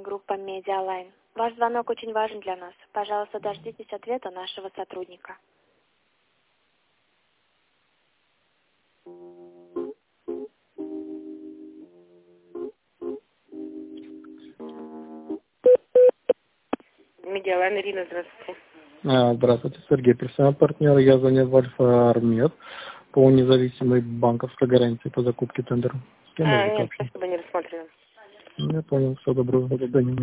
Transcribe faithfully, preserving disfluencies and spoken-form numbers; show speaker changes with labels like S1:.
S1: группа Медиалайн. Ваш звонок очень важен для нас. Пожалуйста, дождитесь ответа нашего сотрудника. Медиалайн, Ирина, здравствуйте.
S2: А, Здравствуйте, Сергей, персональный партнер. Я звоню в Альфа Армед по независимой банковской гарантии по закупке тендера. С кем
S1: А,
S2: можно
S1: нет,
S2: пообщаться?
S1: спасибо, не рассматриваем.
S2: Я понял, все, доброго, до свидания.